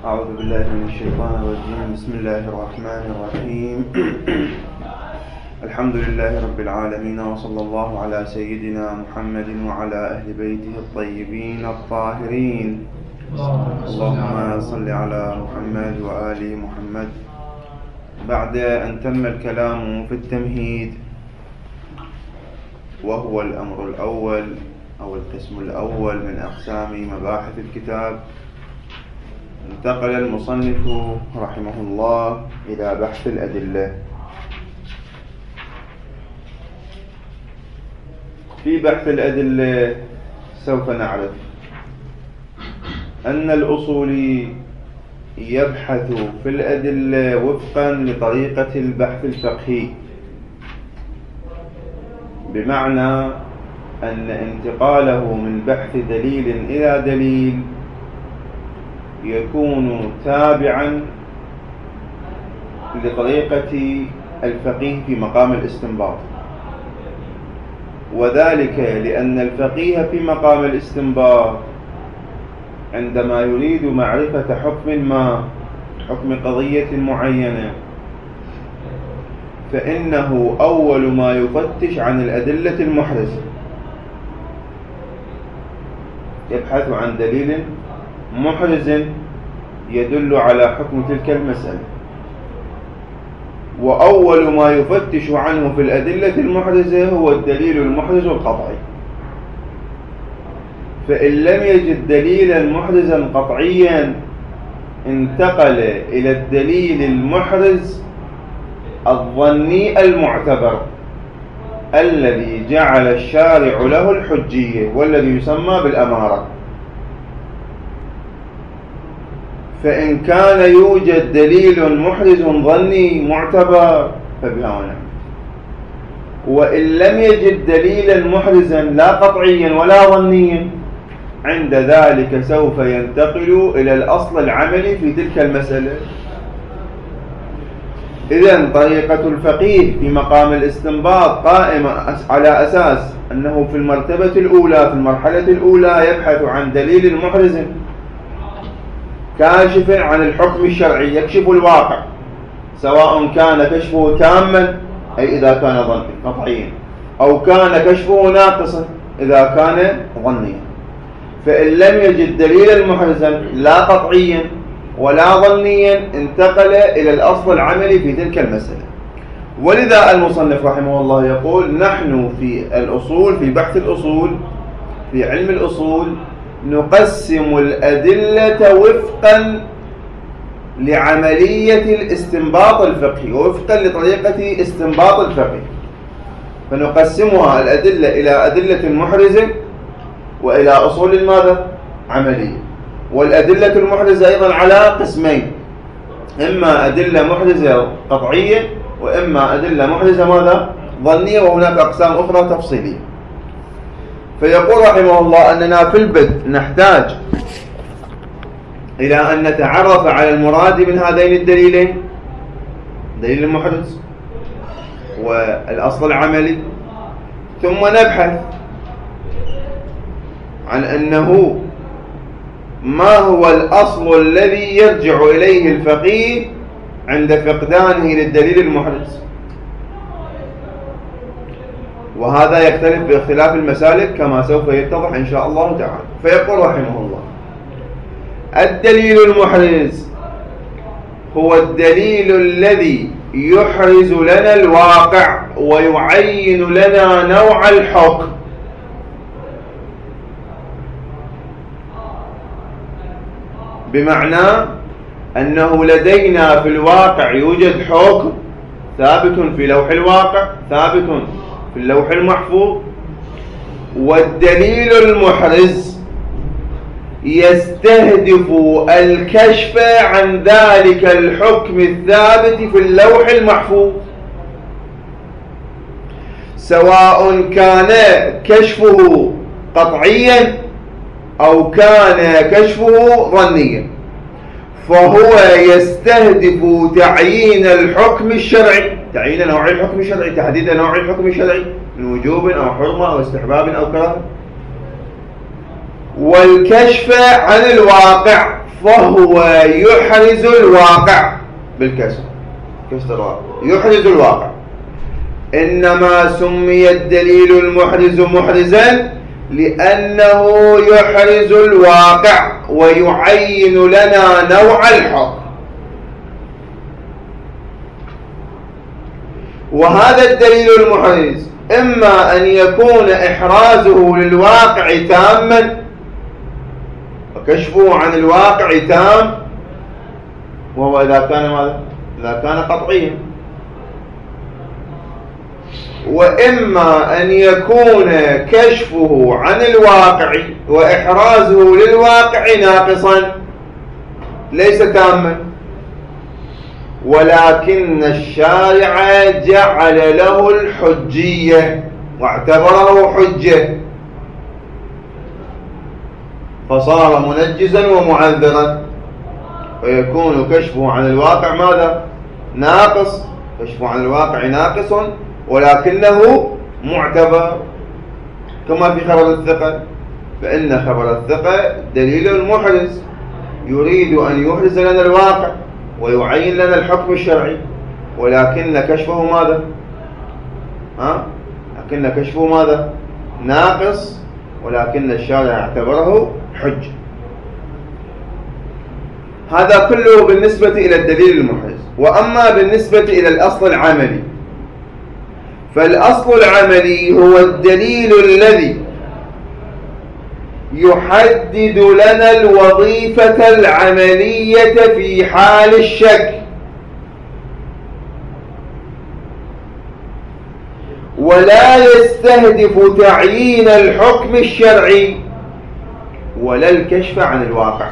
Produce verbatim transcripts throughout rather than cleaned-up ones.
أعوذ بالله من الشيطان الرجيم. بسم الله الرحمن الرحيم. الحمد لله رب العالمين، وصلى الله على سيدنا محمد وعلى أهل بيته الطيبين الطاهرين. اللهم صل على محمد وآل محمد. بعد أن تم الكلام في التمهيد، وهو الأمر الأول أو القسم الأول من أقسام مباحث الكتاب، انتقل المصنف رحمه الله إلى بحث الأدلة. في بحث الأدلة سوف نعرف أن الأصولي يبحث في الأدلة وفقا لطريقة البحث الفقهي، بمعنى أن انتقاله من بحث دليل إلى دليل يكون تابعا لطريقة الفقيه في مقام الاستنباط، وذلك لأن الفقيه في مقام الاستنباط عندما يريد معرفة حكم ما، حكم قضية معينة، فإنه أول ما يفتش عن الأدلة المحرزة، يبحث عن دليل محرز يدل على حكم تلك المسألة. وأول ما يفتش عنه في الأدلة المحرزة هو الدليل المحرز القطعي. فإن لم يجد دليلا محرزا قطعيا انتقل إلى الدليل المحرز الظني المعتبر الذي جعل الشارع له الحجية، والذي يسمى بالأمارة. فإن كان يوجد دليل محرز ظني معتبر فبها ونعم، وإن لم يجد دليلا محرزا لا قطعيا ولا ظنيا، عند ذلك سوف ينتقل إلى الأصل العملي في تلك المسألة. إذن طريقة الفقيه في مقام الاستنباط قائمة على أساس أنه في المرتبة الأولى، في المرحلة الأولى، يبحث عن دليل محرز كاشف عن الحكم الشرعي، يكشف الواقع، سواء كان كشفه تاما أي إذا كان ظنيا قطعيا، أو كان كشفه ناقصا إذا كان ظنيا. فإن لم يجد دليلا محرزا لا قطعيا ولا ظنيا انتقل إلى الأصل العملي في تلك المسألة. ولذا المصنف رحمه الله يقول: نحن في الأصول، في بحث الأصول، في علم الأصول، نقسم الأدلة وفقا لعملية الاستنباط الفقهي، ووفقا لطريقة استنباط الفقه. فنقسمها الأدلة إلى أدلة محرزة وإلى أصول ماذا؟ عملية. والأدلة المحرزة أيضا على قسمين: إما أدلة محرزة قطعية، وإما أدلة محرزة ماذا؟ ظنية، وهناك أقسام أخرى تفصيلية. فيقول رحمه الله أننا في البدء نحتاج إلى أن نتعرف على المراد من هذين الدليلين، دليل المحرز والأصل العملي، ثم نبحث عن أنه ما هو الأصل الذي يرجع إليه الفقيه عند فقدانه للدليل المحرز. وهذا يختلف باختلاف المسالك كما سوف يتضح إن شاء الله تعالى. فيقول رحمه الله: الدليل المحرز هو الدليل الذي يحرز لنا الواقع ويعين لنا نوع الحكم، بمعنى أنه لدينا في الواقع يوجد حكم ثابت في لوح الواقع، ثابت في اللوح المحفوظ، والدليل المحرز يستهدف الكشف عن ذلك الحكم الثابت في اللوح المحفوظ، سواء كان كشفه قطعيا أو كان كشفه ظنيا. فهو يستهدف تعيين الحكم الشرعي، تعيين نوع الحكم الشرعي، تحديد نوع الحكم الشرعي من وجوب أو حرمة أو استحباب أو كراهة، والكشف عن الواقع فهو يحرز الواقع بالكسر، كسر الواقع يحرز الواقع. إنما سمي الدليل المحرز محرزا لأنه يحرز الواقع ويعين لنا نوع الحكم. وهذا الدليل المحرز إما أن يكون إحرازه للواقع تاما وكشفه عن الواقع تام، وهو إذا كان ماذا؟ إذا كان قطعيا، وإما أن يكون كشفه عن الواقع وإحرازه للواقع ناقصا ليس تاما، ولكن الشارع جعل له الحجية واعتبره حجة فصار منجزا ومعذرا، ويكون كشفه عن الواقع ماذا؟ ناقص، كشفه عن الواقع ناقص ولكنه معتبر، كما في خبر الثقة، فإن خبر الثقة دليل محرز يريد أن يحرز لنا الواقع ويعين لنا الحكم الشرعي، ولكن كشفه ماذا؟ ها؟ لكن كشفه ماذا؟ ناقص، ولكن الشارع اعتبره حجة. هذا كله بالنسبة إلى الدليل المحرز. وأما بالنسبة إلى الأصل العملي، فالأصل العملي هو الدليل الذي يحدد لنا الوظيفة العملية في حال الشك، ولا يستهدف تعيين الحكم الشرعي ولا الكشف عن الواقع،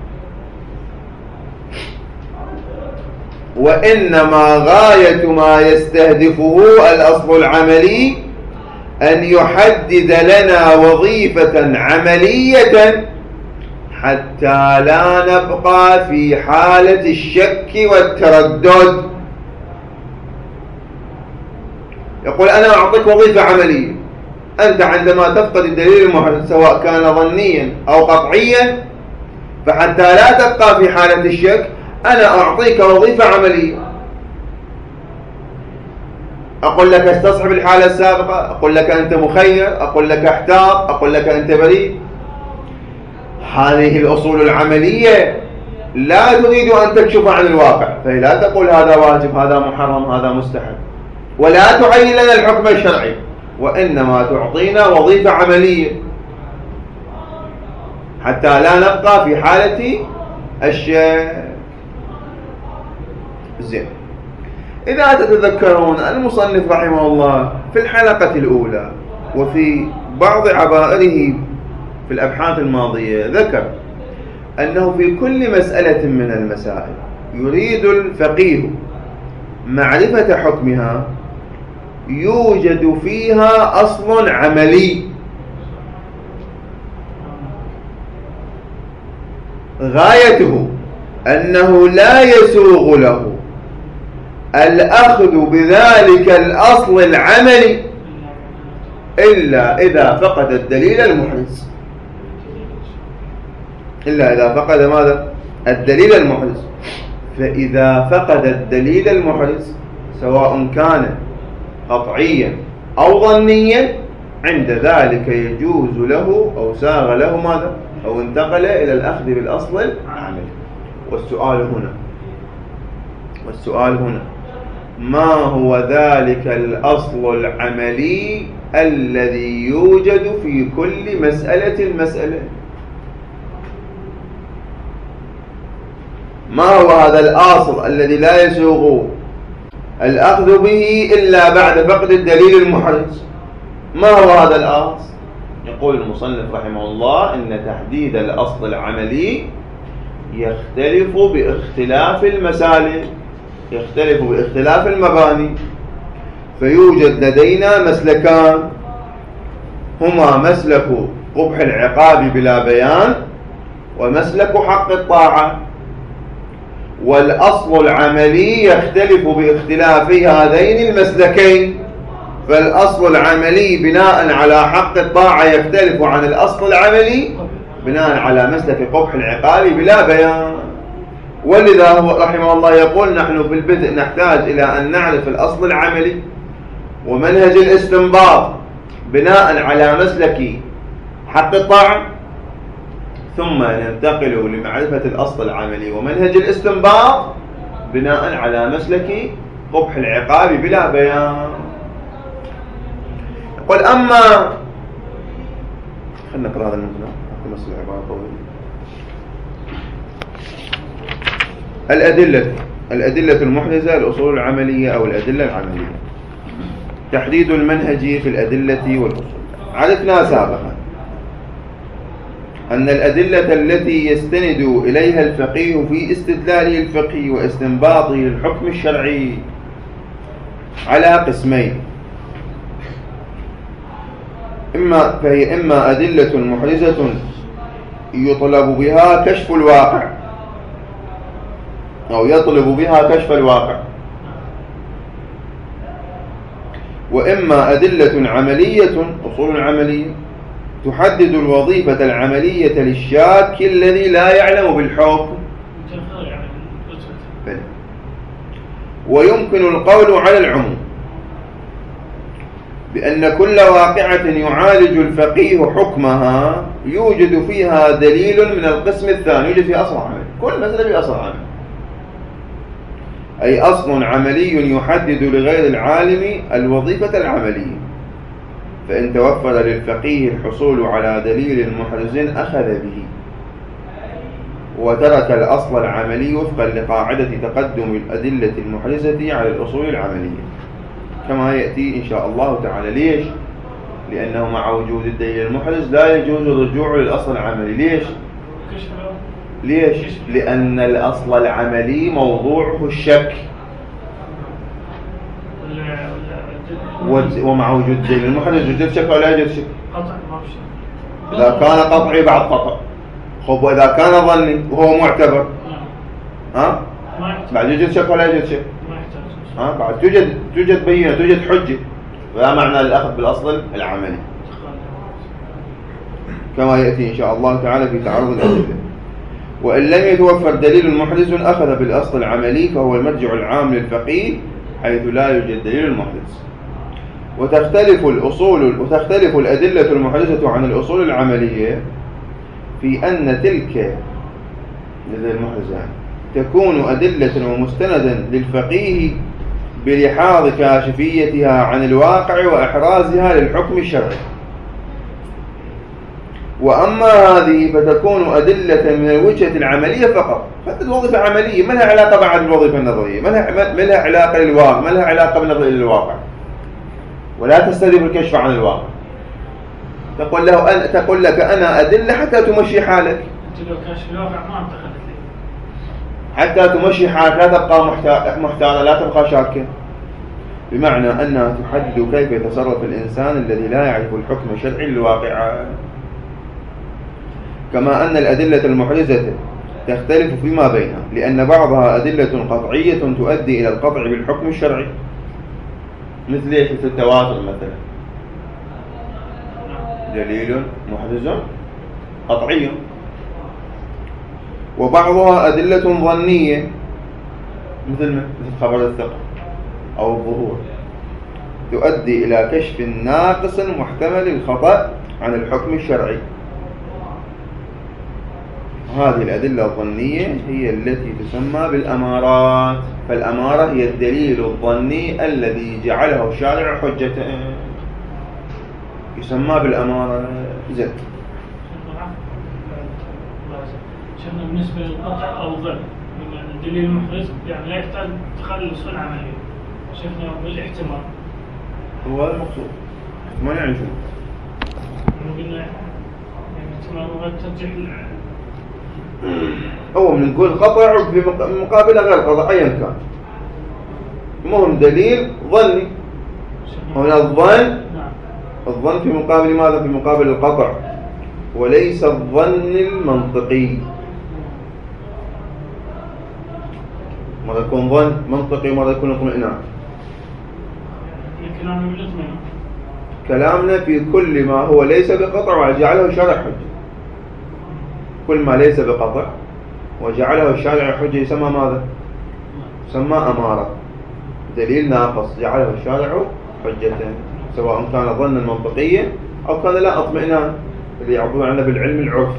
وإنما غاية ما يستهدفه الأصل العملي أن يحدد لنا وظيفة عملية حتى لا نبقى في حالة الشك والتردد. يقول أنا أعطيك وظيفة عملية، أنت عندما تفقد الدليل المحرز سواء كان ظنيا أو قطعيا، فحتى لا تبقى في حالة الشك أنا أعطيك وظيفة عملية، أقول لك استصحب الحالة السابقة، أقول لك أنت مخير، أقول لك احتاط، أقول لك أنت بريء. هذه الأصول العملية لا تريد أن تكشف عن الواقع، فلا تقول هذا واجب، هذا محرم، هذا مستحب، ولا تعين لنا الحكم الشرعي، وإنما تعطينا وظيفة عملية حتى لا نبقى في حالة الشك. زين، إذا تتذكرون المصنف رحمه الله في الحلقة الأولى وفي بعض عبائره في الأبحاث الماضية ذكر أنه في كل مسألة من المسائل يريد الفقيه معرفة حكمها يوجد فيها أصل عملي غايته أنه لا يسوغ له الأخذ بذلك الأصل العملي إلا إذا فقد الدليل المحرز، إلا إذا فقد ماذا؟ الدليل المحرز. فإذا فقد الدليل المحرز سواء كان قطعيا أو ظنيا، عند ذلك يجوز له أو ساغ له ماذا؟ أو انتقل إلى الأخذ بالأصل العملي. والسؤال هنا والسؤال هنا ما هو ذلك الأصل العملي الذي يوجد في كل مسألة مسألة؟ ما هو هذا الأصل الذي لا يسوغ الأخذ به إلا بعد فقد الدليل المحرز؟ ما هو هذا الأصل؟ يقول المصنف رحمه الله إن تحديد الأصل العملي يختلف باختلاف المسالك، يختلف باختلاف المباني. فيوجد لدينا مسلكان، هما مسلك قبح العقاب بلا بيان ومسلك حق الطاعة، والأصل العملي يختلف باختلاف هذين المسلكين. فالأصل العملي بناء على حق الطاعة يختلف عن الأصل العملي بناء على مسلك قبح العقاب بلا بيان. ولذا هو رحمه الله يقول نحن في البدء نحتاج إلى أن نعرف الأصل العملي ومنهج الاستنباط بناء على مسلك حق الطاعة، ثم ننتقل لمعرفة الأصل العملي ومنهج الاستنباط بناء على مسلك قبح العقاب بلا بيان. قل أما خلنا نقرأ هذا المثنى نص العبارة طويلة. الأدلة الأدلة المحرزة، الأصول العملية أو الأدلة العملية. تحديد المنهج في الأدلة والأصول. عرفنا سابقا أن الأدلة التي يستند إليها الفقيه في استدلاله الفقهي واستنباطه للحكم الشرعي على قسمين، إما فهي إما أدلة محرزة يطلب بها كشف الواقع أو يطلب بها كشف الواقع، وإما أدلة عملية أصول عملية تحدد الوظيفة العملية للشاك الذي لا يعلم بالحكم. ويمكن القول على العموم بأن كل واقعة يعالج الفقيه حكمها يوجد فيها دليل من القسم الثاني، يوجد فيها أصل عملي، كل مسألة فيها أصل عملي، أي أصل عملي يحدد لغير العالم الوظيفة العملية. فإن توفر للفقيه الحصول على دليل محرز أخذ به وترك الأصل العملي وفقا لقاعدة تقدم الأدلة المحرزة على الأصول العملية كما يأتي إن شاء الله تعالى. ليش؟ لأنه مع وجود الدليل المحرز لا يجوز الرجوع للأصل العملي. ليش؟ ليش؟ لأن الأصل العملي موضوعه الشك، ومع وجود الدليل المحرز يوجد شك ولا يوجد شك؟ إذا كان قطعي بعد قطع. خب وإذا كان ظني وهو معتبر ها؟ بعد يوجد شك ولا يوجد شك؟ ها؟ بعد توجد توجد بينة، توجد حجة، ولا معنى الأخذ بالأصل العملي كما يأتي إن شاء الله تعالى في تعرض الأدلة. وإن لم يتوفر دليل محرز أخذ بالأصل العملي فهو المرجع العام للفقيه حيث لا يوجد دليل محرز. وتختلف الأصول وتختلف الأدلة المحرزة عن الأصول العملية في أن تلك المحرزة تكون أدلة ومستندا للفقيه بلحاظ كاشفيتها عن الواقع وإحرازها للحكم الشرعي، وأما هذه فتكون أدلة من الوجهة العملية فقط، فالوظيفة عملية ما لها علاقة بعد الوظيفة النظرية، ما لها علاقة للواقع، ما لها علاقة بالنظرية للواقع، ولا تستلزم الكشف عن الواقع. تقول له أن تقول لك أنا أدلة حتى تمشي حالك، أنت لو كشف الواقع ما انتقلت لي حتى تمشي حالك، لا تبقى محتارة، لا تبقى شاكة، بمعنى أنها تحدد كيف يتصرف الإنسان الذي لا يعرف الحكم الشرعي للواقع. كما أن الأدلة المحرزة تختلف فيما بينها، لأن بعضها أدلة قطعية تؤدي إلى القطع بالحكم الشرعي، مثل ايش؟ في التواتر مثلا دليل محرز قطعي. وبعضها أدلة ظنية مثل مثل خبر الثقة أو الظهور تؤدي إلى كشف ناقص محتمل الخطأ عن الحكم الشرعي. هذه الأدلة الظنية هي التي تسمى بالأمارات، فالأمارة هي الدليل الظني الذي جعله الشارع حجة، يسمى بالأمارة. زين. شفنا بالنسبة للقطع أو الظن الدليل المحرز يعني لا يحتاج تخلص العملية، شفنا بالاحتمال هو هذا المقصود. ما يعني شو؟ قلنا يعني احتمال وغير ترجح هو بنقول قطع في مقابل غير قطع أيا كان، المهم دليل ظني. هنا الظن الظن في مقابل ماذا؟ في مقابل القطع، وليس الظن المنطقي. مرة يكون ظن منطقي، مرة يكون اطمئنان. كلامنا في كل ما هو ليس بقطع وجعله شرع حجة. كل ما ليس بقطع وجعله الشارع حجة يسمى ماذا؟ يسمى أمارة، دليل ناقص جعله الشارع حجة، سواء كان ظنا منطقيا أو كان لا اطمئنان اللي يعبرون عنه بالعلم العرفي.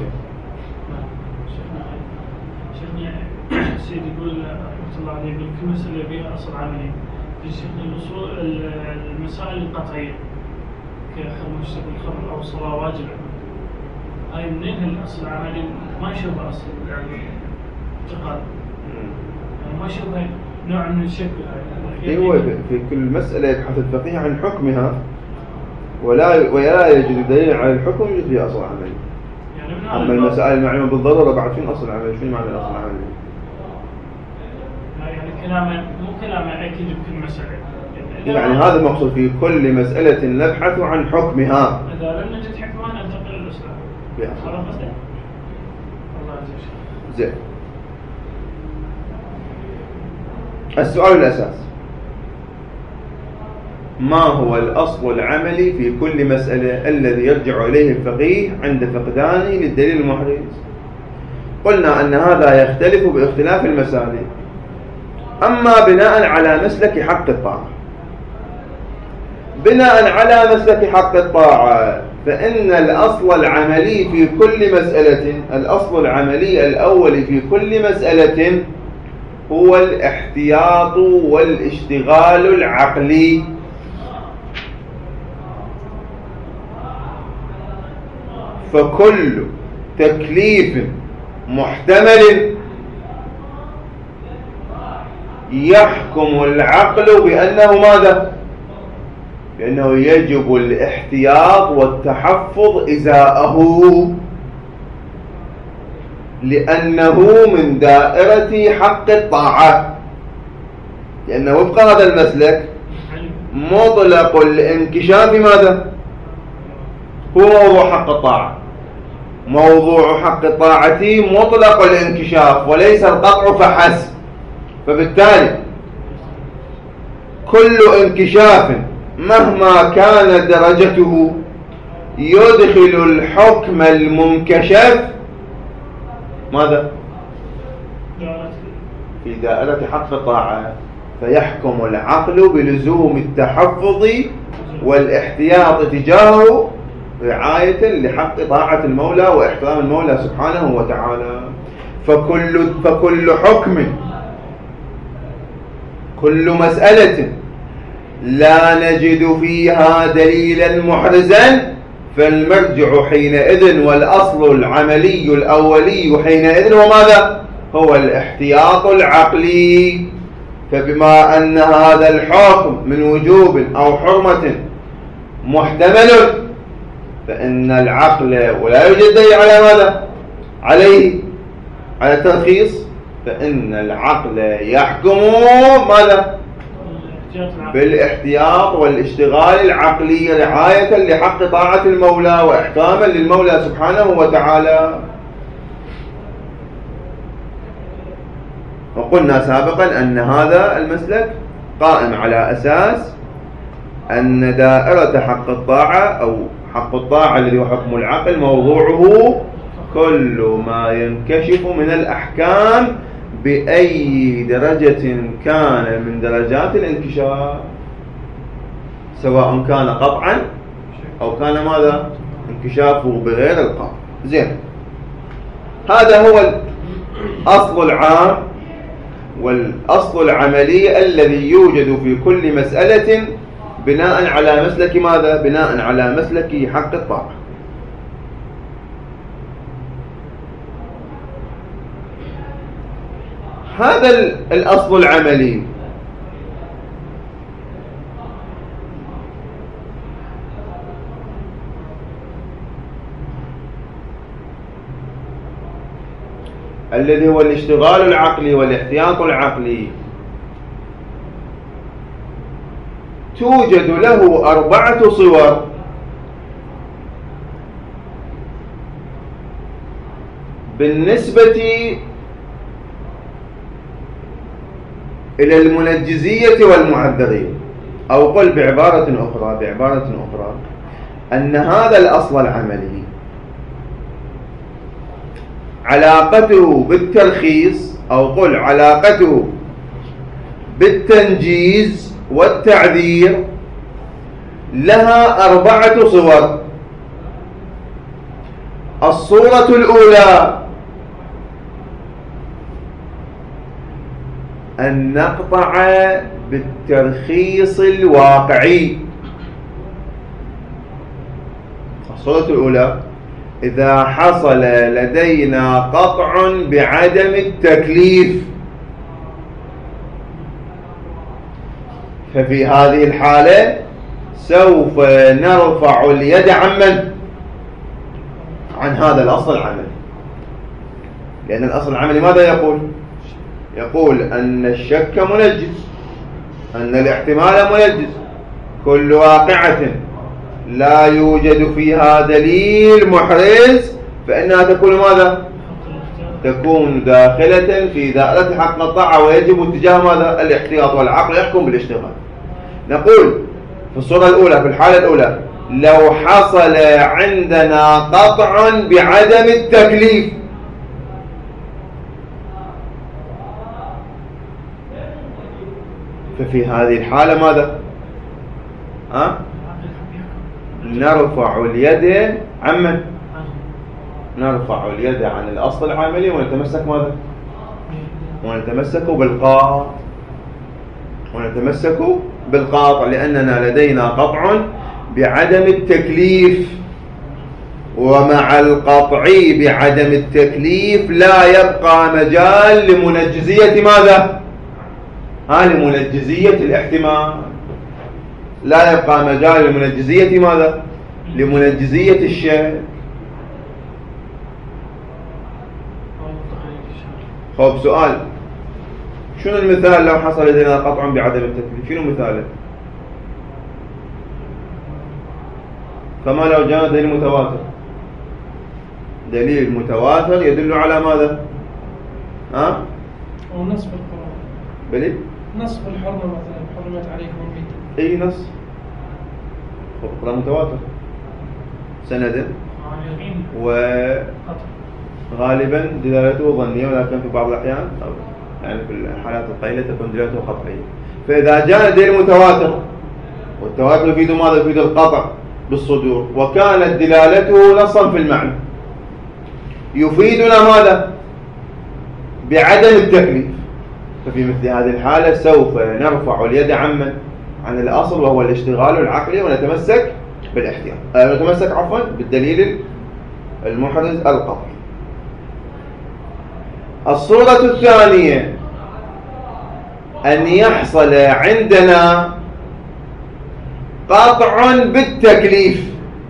شيخنا سيدي يقول رحمة الله عليه في مسألة فيها أصل عملي في شيخنا الأصول المسائل القطعية كحرم الشرب الخمر أو الصلاة واجبة، هاي منين الأصل العملي ما يشوف أصل يعني اعتقاد، يعني ما يشوف نوع من الشك. هو في كل مسألة يبحث الفقيه عن حكمها ولا ولا يجد دليل على الحكم يجد فيها أصل عملي. يعني أما المسائل المعلومة بالضرورة بعد فين أصل عملي؟ شنو معنى الأصل العملي؟ يعني كلامه مو كلامه أكيد بكل مسألة. يعني هذا المقصود في كل مسألة نبحث عن حكمها. إذا لم نجد حكمها ننتقل للإسلام. هذا قصدي. الله يجزاك. زين. السؤال الأساس: ما هو الأصل العملي في كل مسألة الذي يرجع إليه الفقيه عند فقدانه للدليل المحرز؟ قلنا أن هذا يختلف باختلاف المسالك. أما بناء على مسلك حق الطاعة، بناء على مسلك حق الطاعة فإن الأصل العملي في كل مسألة، الأصل العملي الأول في كل مسألة هو الاحتياط والاشتغال العقلي. فكل تكليف محتمل يحكم العقل بأنه ماذا؟ بأنه يجب الاحتياط والتحفظ إزاءه، لأنه من دائرة حق الطاعة، لأنه وفق هذا المسلك مطلق الانكشاف ماذا؟ هو موضوع حق الطاعة. موضوع حق الطاعة مطلق الانكشاف وليس القطع فحسب، فبالتالي كل انكشاف مهما كانت درجته يدخل الحكم المنكشف ماذا؟ في دائرة حق الطاعة، فيحكم العقل بلزوم التحفظ والاحتياط تجاهه رعاية لحق طاعة المولى واحترام المولى سبحانه وتعالى. فكل, فكل حكم، كل مسألة لا نجد فيها دليلا محرزا فالمرجع حينئذ والأصل العملي الأولي حينئذ هو ماذا؟ هو الاحتياط العقلي. فبما أن هذا الحكم من وجوب أو حرمة محتمل فإن العقل ولا يوجد دليل على ماذا؟ عليه على الترخيص، فإن العقل يحكم ماذا؟ بالاحتياط والاشتغال العقلي رعاية لحق طاعة المولى واحتراما للمولى سبحانه وتعالى. وقلنا سابقا أن هذا المسلك قائم على أساس أن دائرة حق الطاعة أو حق الطاعة الذي هو حكم العقل موضوعه كل ما ينكشف من الأحكام بأي درجة كان من درجات الانكشاف، سواء كان قطعا أو كان ماذا؟ انكشافه بغير القطع. زين، هذا هو الأصل العام والأصل العملي الذي يوجد في كل مسألة بناء على مسلك ماذا؟ بناء على مسلك حق الطاعة. هذا الأصل العملي الذي هو الاشتغال العقلي والاحتياط العقلي توجد له أربعة صور بالنسبة إلى المنجزية والمعذرين، أو قل بعبارة أخرى بعبارة أخرى أن هذا الأصل العملي علاقته بالترخيص، أو قل علاقته بالتنجيز والتعذير، لها أربعة صور. الصورة الأولى أن نقطع بالترخيص الواقعي. الصورة الأولى إذا حصل لدينا قطع بعدم التكليف، ففي هذه الحالة سوف نرفع اليد عن من؟ عن هذا الأصل العملي، لأن الأصل العملي ماذا يقول؟ يقول أن الشك منجز، أن الاحتمال منجز. كل واقعة لا يوجد فيها دليل محرز فإنها تكون ماذا؟ تكون داخلة في دائرة حق الطاعة، ويجب اتجاه ماذا؟ الاحتياط، والعقل يحكم بالاشتغال. نقول في الصورة الأولى، في الحالة الأولى، لو حصل عندنا قطع بعدم التكليف، ففي هذه الحالة ماذا؟ ها؟ نرفع اليد عن من؟ نرفع اليد عن الأصل العملي ونتمسك ماذا؟ ونتمسك بالقاطع، ونتمسك بالقاطع لأننا لدينا قطع بعدم التكليف، ومع القطع بعدم التكليف لا يبقى مجال لمنجزية ماذا؟ ها، لمنجزية الاحتمال. لا يبقى مجال لمنجزية ماذا؟ لمنجزية الشك. خب سؤال، شنو المثال لو حصل لدينا قطع بعدم التكليف؟ شنو مثاله؟ كما لو جاء دليل متواتر. دليل متواتر يدل على ماذا؟ ها؟ أو نص بالقرآن. بلي؟ نص بالحرمة مثلا، حرمت عليكم الميتة. أي نص؟ القرآن متواتر سندا، وغالبا دلالته ظنية، ولكن في بعض الأحيان يعني في الحالات القليلة تكون دلالته قطعية. فإذا جاء دليل متواتر، والتواتر يفيد ماذا؟ يفيد القطع بالصدور، وكانت دلالته نصا في المعنى، يفيدنا ماذا؟ بعدم التكليف. ففي مثل هذه الحالة سوف نرفع اليد عن من؟ عن الأصل، وهو الاشتغال العقلي، ونتمسك بالاحتياط، أه نتمسك عفوا بالدليل المحرز القطعي. الصورة الثانية أن يحصل عندنا قطع بالتكليف.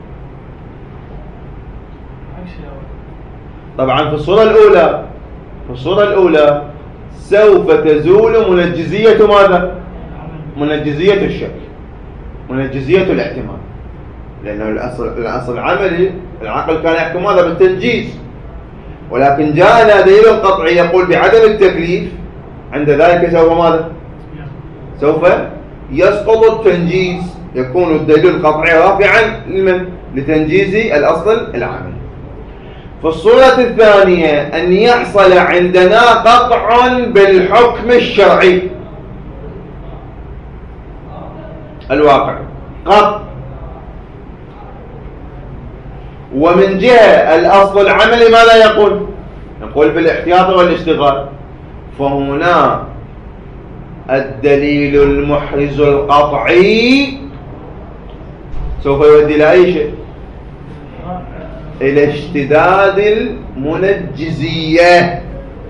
طبعا في الصورة الأولى في الصورة الأولى سوف تزول منجزية ماذا؟ منجزية الشك، منجزية الاحتمال، لأنه الأصل الأصل العملي العقل كان يحكم ماذا؟ بالتنجيز، ولكن جاءنا دليل قطعي يقول بعدم التكليف، عند ذلك سوف ماذا؟ سوف يسقط التنجيز، يكون الدليل القطعي رافعا لمن؟ لتنجيز الأصل العملي. في الصورة الثانية أن يحصل عندنا قطع بالحكم الشرعي الواقع، قطع، ومن جهة الأصل العملي ماذا يقول؟ يقول بالاحتياط والاشتغال. فهنا الدليل المحرز القطعي سوف يؤدي إلى أي شيء؟ إلى اشتداد المنجزية.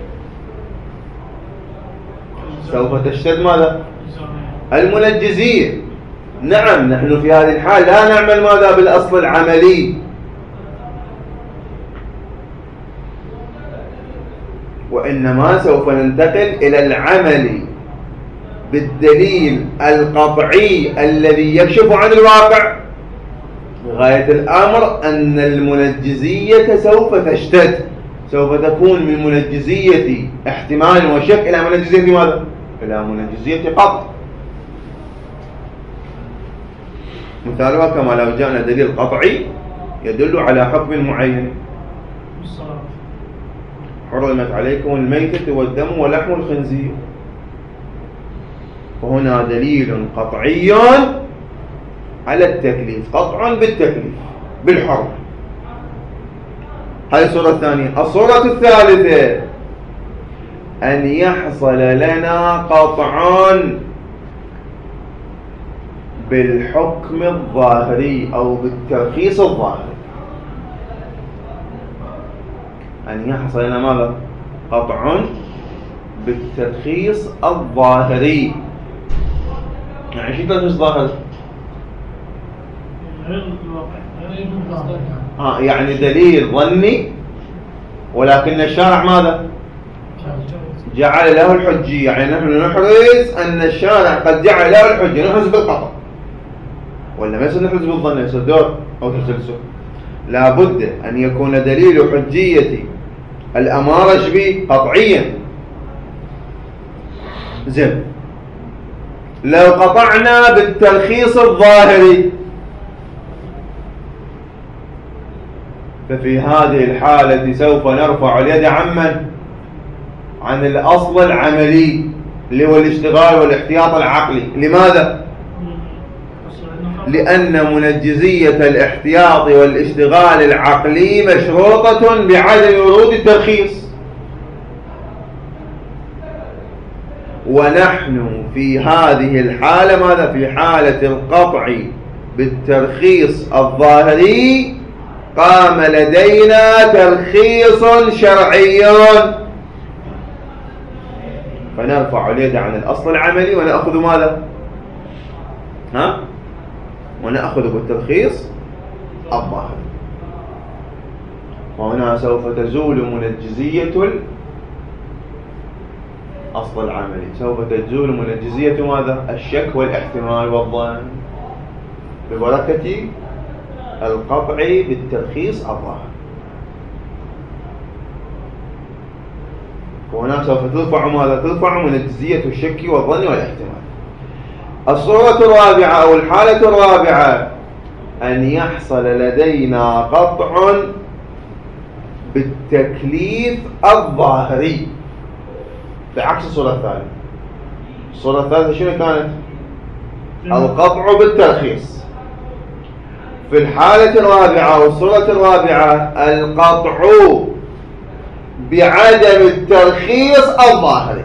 سوف تشتد ماذا؟ المنجزية. نعم، نحن في هذه الحال لا نعمل ماذا؟ بالأصل العملي، وإنما سوف ننتقل إلى العمل بالدليل القطعي الذي يكشف عن الواقع. غاية الأمر أن المنجزية سوف تشتد، سوف تكون من منجزية احتمال وشك إلى منجزية ماذا؟ إلى منجزية قطع. مثالها كما لو جاءنا دليل قطعي يدل على حكم معين. حرمت عليكم الميتة والدم ولحم الخنزير. وهنا دليل قطعي على التكليف، قطع بالتكليف بالحرمة. هذه الصورة الثانية. الصورة الثالثة أن يحصل لنا قطع بالحكم الظاهري أو بالترخيص الظاهري. أن يحصل لنا ماذا؟ قطع بالترخيص الظاهري. يعني شو ترخيص ظاهري؟ ها يعني دليل ظني ولكن الشارع ماذا؟ جعل له الحجية. يعني نحن نحرز أن الشارع قد جعل له الحجية، نحرز بالقطع، ولا ما يصير نحرز بالظن، يصير دور أو تسلسل. لابد أن يكون دليل حجية الأمارة شبيه قطعيا. زين، لو قطعنا بالتلخيص الظاهري ففي هذه الحالة سوف نرفع اليد عمن؟ عن الأصل العملي اللي هو الاشتغال والاحتياط العقلي. لماذا؟ لأن منجزية الاحتياط والاشتغال العقلي مشروطة بعدم ورود الترخيص، ونحن في هذه الحالة ماذا؟ في حالة القطع بالترخيص الظاهري قام لدينا ترخيص شرعي، فنرفع اليد عن الأصل العملي ونأخذ ماذا؟ ها؟ ونأخذ بالترخيص الظاهري. وهنا سوف تزول منجزية الأصل العملي، سوف تزول منجزية ماذا؟ الشك والاحتمال والظن ببركة القطع بالترخيص الظاهري. وهنا سوف ترفع ماذا؟ ترفع منجزية الشك والظن والاحتمال. الصورة الرابعة أو الحالة الرابعة أن يحصل لدينا قطع بالتكليف الظاهري بعكس الصورة الثالثة. الصورة الثالثة شنو كانت؟ القطع بالترخيص. في الحالة الرابعة والصورة الرابعة القطع بعدم الترخيص الظاهري.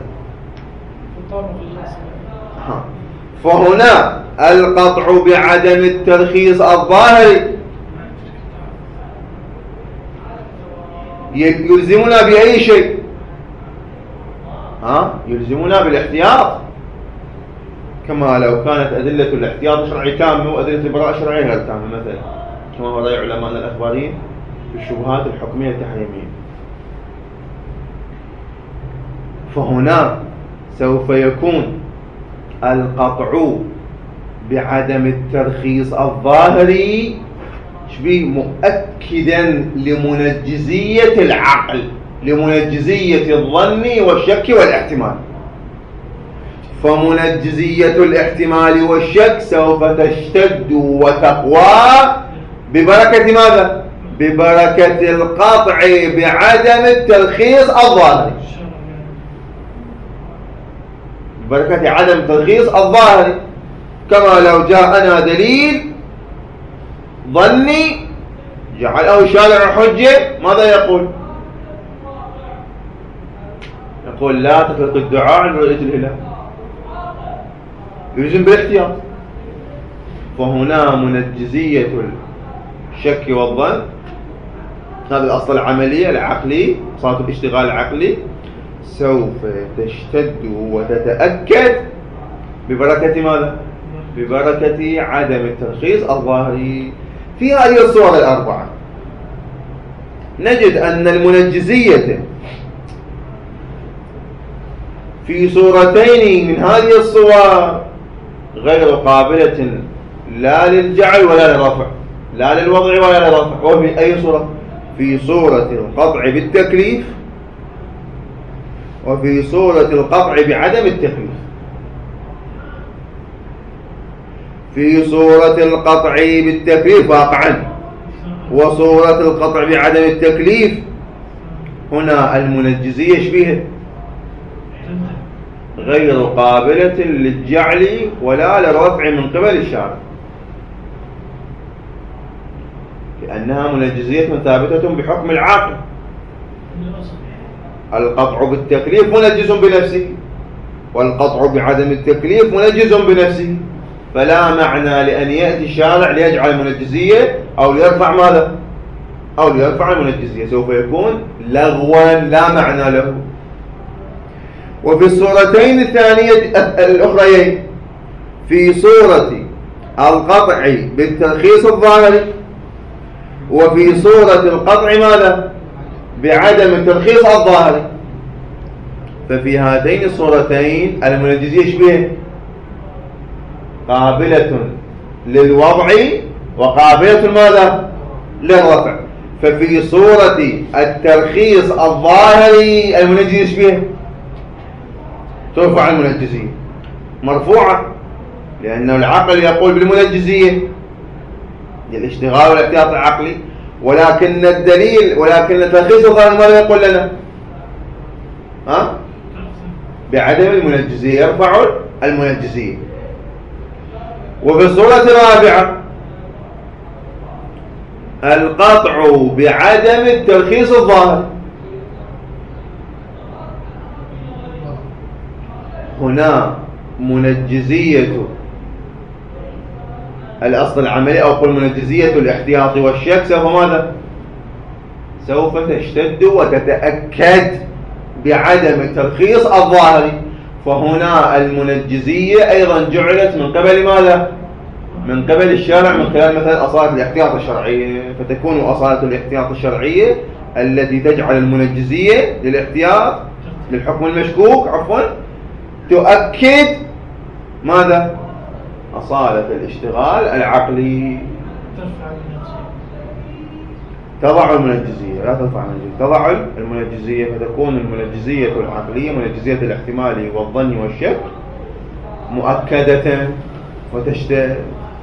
فهنا القطع بعدم الترخيص الظاهري يلزمنا بأي شيء؟ ها؟ يلزمنا بالاحتياط، كما لو كانت أدلة الاحتياط الشرعي تامة وأدلة البراءة الشرعية غير تامة، مثلا كما هو رأي علماء الأخباريين في الشبهات الحكمية التحريمية. فهنا سوف يكون القطع بعدم الترخيص الظاهري شبيه مؤكدا لمنجزية العقل، لمنجزية الظن والشك والاحتمال. فمنجزية الاحتمال والشك سوف تشتد وتقوى ببركة ماذا؟ ببركة القطع بعدم الترخيص الظاهري، ببركة عدم الترخيص الظاهري. كما لو جاءنا دليل ظني جعله شارع حجة، ماذا يقول؟ يقول لا تطلق الدعاء عن رؤية الهلال، يلزم بالاحتياط. فهنا منجزية الشك والظن، هذا الأصل العملية العقلي، صارت الاشتغال العقلي سوف تشتد وتتأكد ببركة ماذا؟ ببركة عدم الترخيص الظاهري. في هذه الصور الأربعة نجد أن المنجزية في صورتين من هذه الصور غير قابلة لا للجعل ولا للرفع، لا للوضع ولا للرفع. وفي أي صورة؟ في صورة القطع بالتكليف وفي صورة القطع بعدم التكليف. في صورة القطع بالتكليف واقعا، وصورة القطع بعدم التكليف هنا المنجزية ايش بيها؟ غير قابلة للجعل ولا للرفع من قبل الشارع، لأنها منجزية ثابتة بحكم العاقل. القطع بالتكليف منجز بنفسه، والقطع بعدم التكليف منجز بنفسه، فلا معنى لأن يأتي الشارع ليجعل المنجزية أو ليرفع ماذا؟ أو ليرفع المنجزية، سوف يكون لغوا لا معنى له. وفي الصورتين الثانية الأخريين، في صورة القطع بالترخيص الظاهري، وفي صورة القطع ماذا؟ بعدم الترخيص الظاهري، ففي هاتين الصورتين المنجزية شبيه قابلة للوضع وقابلة ماذا؟ للرفع. ففي صورة الترخيص الظاهري المنجزية شبيه ترفع المنجزية مرفوعة، لأنه العقل يقول بالمنجزية الاشتغال والاحتياط العقلي، ولكن الدليل ولكن الترخيص الظاهري ماذا يقول لنا؟ ها؟ بعدم المنجزية، يرفع المنجزية. وفي الصورة الرابعة القطع بعدم الترخيص الظاهري، هنا منجزية الأصل العملي أو قل منجزية الاحتياط والشك سوف ماذا؟ سوف تشتد وتتأكد بعدم الترخيص الظاهري، فهنا المنجزية أيضا جعلت من قبل ماذا؟ من قبل الشارع من خلال مثلا أصالة الاحتياط الشرعية، فتكون أصالة الاحتياط الشرعية التي تجعل المنجزية للاحتياط للحكم المشكوك عفوا تؤكد ماذا؟ أصالة الاشتغال العقلي. تضع المنجزية لا ترفع المنجزية، تضع المنجزية، فتكون المنجزية العقلية منجزية الاحتمال والظن والشك مؤكدة وتشتد.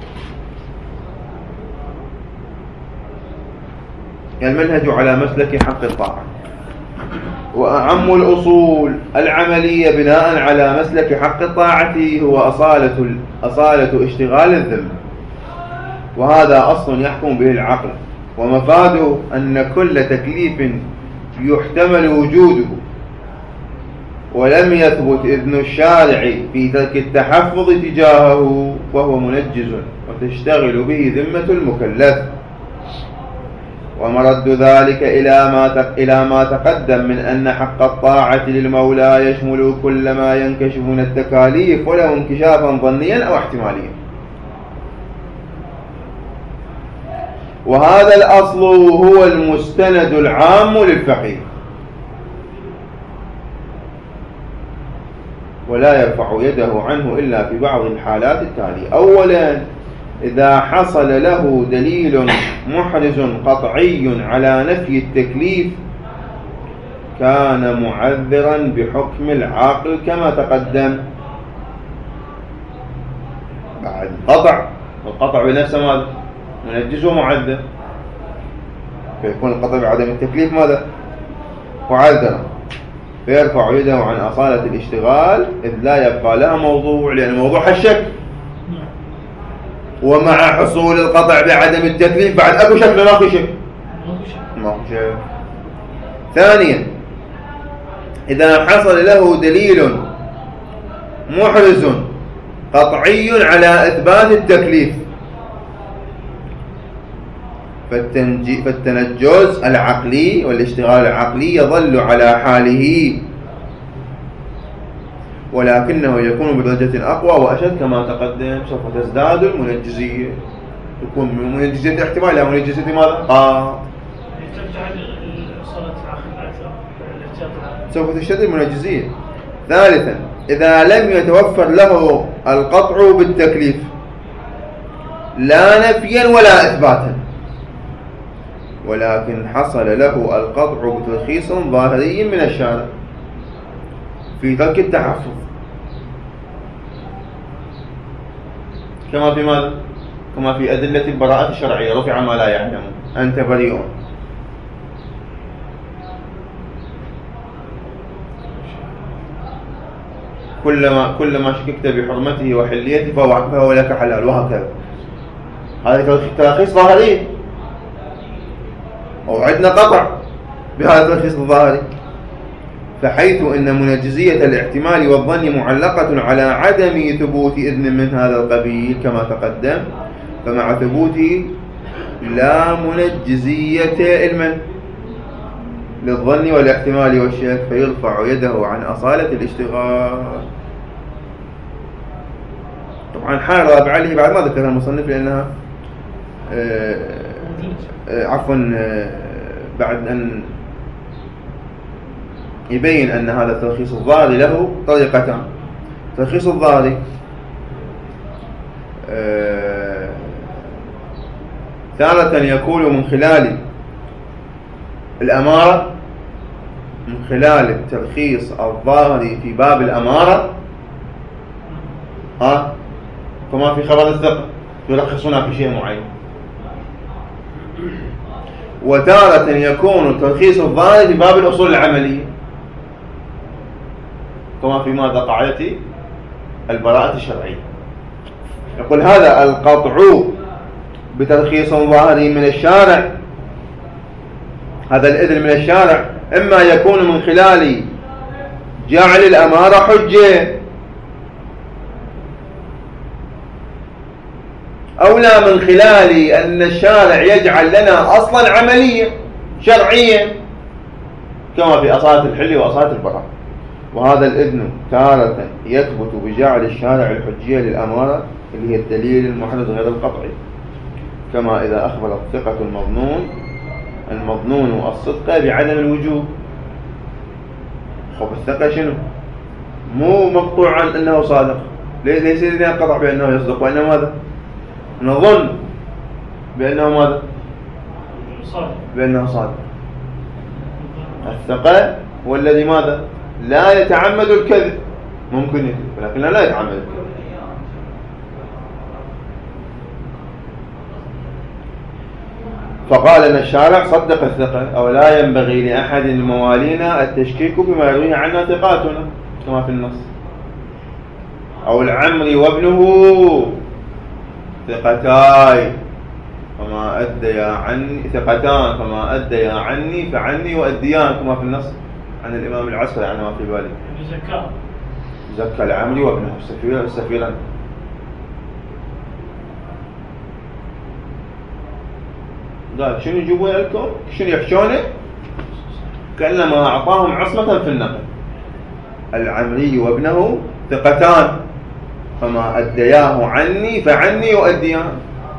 المنهج على مسلك حق الطاعة. وأعم الأصول العملية بناء على مسلك حق الطاعة هو أصالة أصالة اشتغال الذمة، وهذا أصل يحكم به العقل، ومفاده أن كل تكليف يحتمل وجوده ولم يثبت إذن الشارع في ترك التحفظ تجاهه فهو منجز وتشتغل به ذمة المكلف. ومرد ذلك إلى ما إلى ما تقدم من أن حق الطاعة للمولى يشمل كل ما ينكشف من التكاليف ولو انكشافا ظنيا أو احتماليا. وهذا الأصل هو المستند العام للفقيه، ولا يرفع يده عنه إلا في بعض الحالات التالية. أولا، إذا حصل له دليل محرز قطعي على نفي التكليف كان معذرا بحكم العاقل كما تقدم. بعد قطع، القطع بنفسه ماذا؟ منجز ومعذر، فيكون القطع بعدم التكليف ماذا؟ معذرا، فيرفع يده عن أصالة الاشتغال إذ لا يبقى لها موضوع، لأن موضوع الشك. ومع حصول القطع بعدم التكليف بعد أكو شك ولا ماكو شك؟ ماكو شك. ثانيا، إذا حصل له دليل محرز قطعي على إثبات التكليف فالتنجز العقلي والاشتغال العقلي يظل على حاله، ولكنه يكون بدرجة أقوى وأشد كما تقدم. سوف تزداد المنجزية، تكون من منجزية الاحتمال إلى منجزية ماذا؟ آه. سوف تشتد المنجزية. ثالثا، إذا لم يتوفر له القطع بالتكليف لا نفيا ولا إثباتا، ولكن حصل له القطع بترخيص ظاهري من الشارع في ترك التحفظ، كما في ماذا؟ كما في أدلة البراءة الشرعية، رفع ما لا يعلم، أنت بريء. كلما كلما شككت بحرمته وحليته فهو, فهو لك حلال، وهكذا. هذه تراخيص ظاهرية، وعندنا قطع بهذا الترخيص الظاهري. فحيث أن منجزية الاحتمال والظن معلقة على عدم ثبوت إذن من هذا القبيل كما تقدم، فمع ثبوته لا منجزية المن للظن والاحتمال والشك، فيرفع يده عن أصالة الاشتغال. طبعا حالة رابعة اللي بعد ما ذكرها المصنف لأنها آه آه عفوا آه بعد أن يبين أن هذا الترخيص الظاهري له طريقتان. الترخيص الظاهري آه تارة يكون من خلال الأمارة، من خلال الترخيص الظاهري في باب الأمارة، ها كما في خبر الثقة يرخصونها في شيء معين. وتارة يكون الترخيص الظاهري في باب الأصول العملية كما في ماذا قاعدة البراءة الشرعية. يقول هذا القطع بترخيص ظاهري من الشارع، هذا الإذن من الشارع إما يكون من خلال جعل الأمارة حجة، أو لا من خلال أن الشارع يجعل لنا أصلا عملية شرعية كما في أصالة الحل وأصالة البراءة. وهذا الإذن تارة يثبت بجعل الشارع الحجية للأمارة اللي هي الدليل المحرز غير القطعي، كما إذا أخبر الثقة المظنون المظنون الصدق بعدم الوجوب. خب الثقة شنو؟ مو مقطوع عن أنه صادق، ليس لنا قطع بأنه يصدق، وإنما ماذا؟ نظن بأنه ماذا؟ صادق، بأنه صادق. الثقة هو الذي ماذا؟ لا يتعمد الكذب، ممكن يكذب ولكن لا يتعمد الكذب. فقال أن الشارع صدق الثقة، أو لا ينبغي لأحد الموالينا التشكيك بما يرويه عنا ثقاتنا كما في النص. أو العمري وابنه ثقتاي فما أديا عني ثقتان فما أديا عني فعني وأديان كما في النص عن الإمام العسكري على ما في بالي. زكاة زكى العمري وابنه السفير السفيرا. قال شنو يجيبون لكم؟ شنو يحشونه؟ كأنما أعطاهم عصمة في النقل. العمري وابنه ثقتان فما أدياه عني فعني وأديان.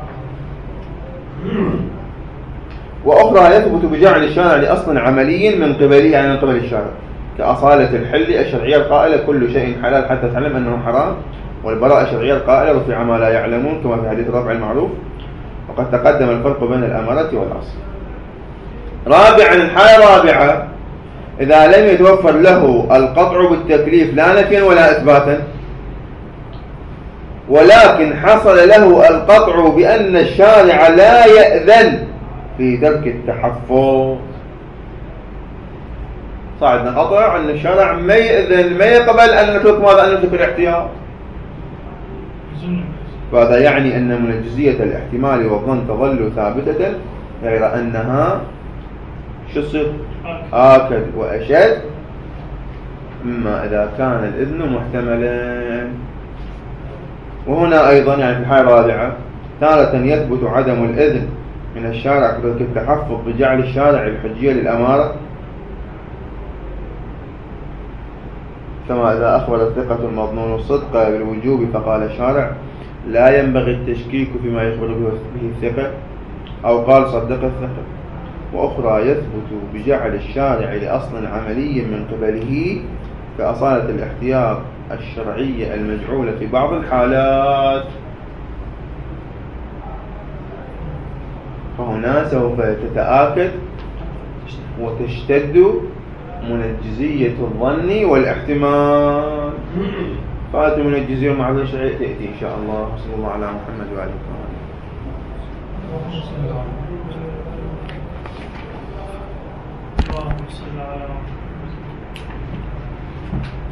وأخرى يثبت بجعل الشارع لأصل عملي من قبله، يعني من قبل الشارع، كأصالة الحل الشرعية القائلة كل شيء حلال حتى تعلم أنه حرام، والبراءة الشرعية القائلة رفع ما لا يعلمون كما في حديث رفع المعروف. وقد تقدم الفرق بين الأمارة والأصل. رابعا الحالة الرابعة إذا لم يتوفر له القطع بالتكليف لا نفيا ولا إثباتا، ولكن حصل له القطع بأن الشارع لا يأذن في ترك التحفظ. صعدنا قطع أن الشارع ما يأذن ما يقبل أن نترك ماذا؟ أن نترك الاحتياط. وهذا يعني أن منجزية الاحتمال والظن تظل ثابتة، غير أنها شصر آكد وأشد مما إذا كان الإذن محتملا. وهنا أيضا يعني في الحالة الرابعة تارة يثبت عدم الإذن من الشارع كذلك التحفظ بجعل الشارع الحجية للأمارة، كما إذا أخبر الثقة المظنون الصدق بالوجوب فقال الشارع لا ينبغي التشكيك فيما يخبر به الثقة، أو قال صدق الثقة. وأخرى يثبت بجعل الشارع لأصل عملي من قبله كأصالة الاحتياط الشرعية المجعولة في بعض الحالات. فهنا سوف تتآكد وتشتد منجزية الظن والاحتمال. فهذه المنجزية والمعرفة الشرعية تأتي إن شاء الله. صلى الله على محمد وعلى آله وصحبه. اللهم صل على محمد.